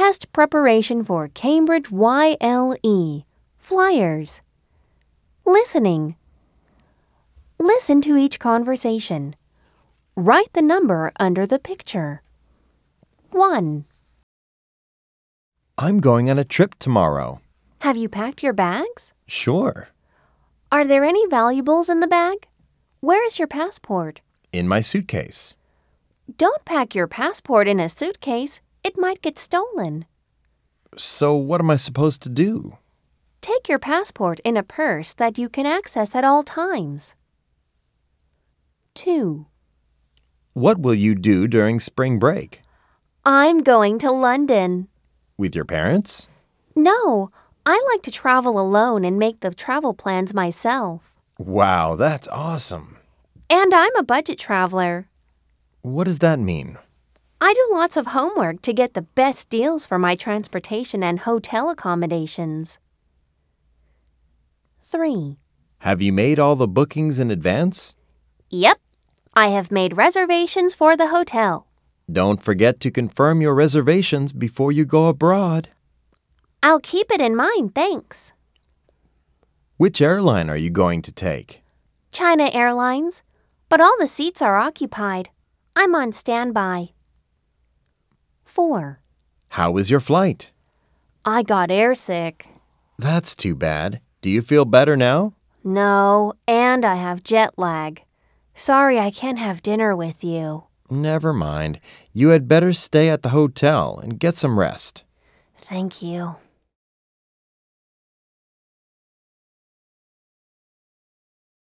Test preparation for Cambridge YLE. Flyers. Listening. Listen to each conversation. Write the number under the picture. 1. I'm going on a trip tomorrow. Have you packed your bags? Sure. Are there any valuables in the bag? Where is your passport? In my suitcase. Don't pack your passport in a suitcase. It might get stolen. So what am I supposed to do? Take your passport in a purse that you can access at all times. 2. What will you do during spring break? I'm going to London. With your parents? No, I like to travel alone and make the travel plans myself. Wow, that's awesome. And I'm a budget traveler. What does that mean? I do lots of homework to get the best deals for my transportation and hotel accommodations. 3. Have you made all the bookings in advance? Yep, I have made reservations for the hotel. Don't forget to confirm your reservations before you go abroad. I'll keep it in mind, thanks. Which airline are you going to take? China Airlines, but all the seats are occupied. I'm on standby. 4. How was your flight? I got airsick. That's too bad. Do you feel better now? No, and I have jet lag. Sorry I can't have dinner with you. Never mind. You had better stay at the hotel and get some rest. Thank you.